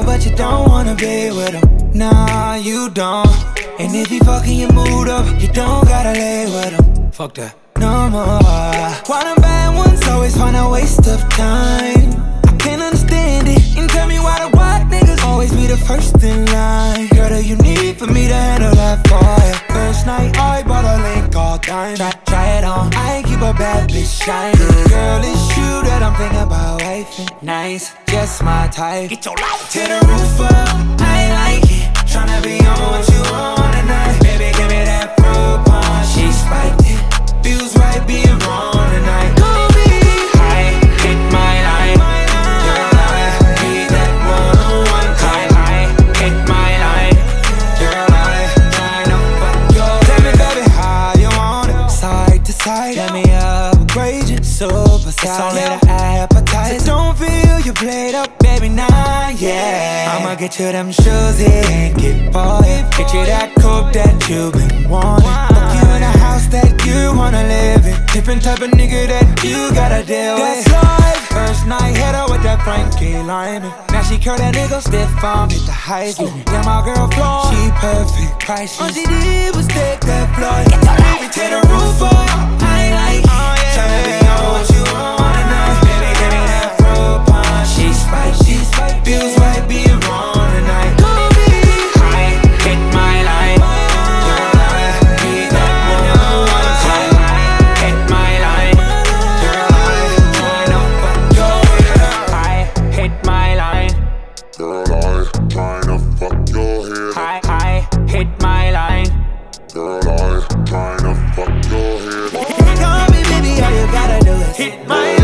nigga, but you don't wanna be with him. Nah, you don't. And if he fucking your mood up, you don't gotta lay with him. Fuck that. No more. Why them bad ones always find a waste of time? I can't understand it. And tell me why the white niggas always be the first in line. Girl, do you need for me to handle that for you? First night, I bought a link all time. Try it on. I ain't keep a bad bitch shining. Girl, it's you that I'm thinking about wifing. Nice, just my type. Get your life to the roof up. I like it. Tryna be on what you want tonight. Baby, give me that fruit punch. She spiked it. Feels right being wrong tonight. Call me. I hit my line. Girl, I need that one-on-one time. I hit my line. Girl, I tryna fuck your. Tell me, baby, how you want it. Side to side. Let me upgrade you. Super size. It's only the appetizer. So don't feel you played up, baby, nah, yeah. I'ma get you them shoes and get for you. Get you that coupe that you've been wanting. Fuck you in a house that you wanna live in. Different type of nigga that you gotta deal with. That's life. First night, hit her with that Frankie Lyman. Now she curl that nigga stiff on, hit the high school. Yeah, my girl floor, she perfect, priceless. All she did was take that floor. Get your life to the roof up. I like it. Tryna be on what you want tonight. Baby, give me that fruit punch. She spiked, feels right being wrong tonight. Call me. I hit my line. Girl, I need that one-on-one time. I hit my line. Girl, I tryna fuck your head. I hit my line. Girl, I tryna fuck your head. I hit my line. Girl, I tryna fuck your head. Call me, baby, all you gotta do is hit my line.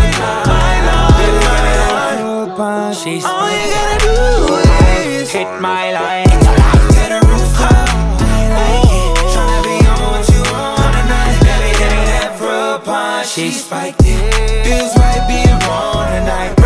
She's all you gotta do is hit my line. To the roof up. I like it. Tryna be on what you want tonight. Baby, give me that fruit punch. She spiked it. Feels right being wrong tonight.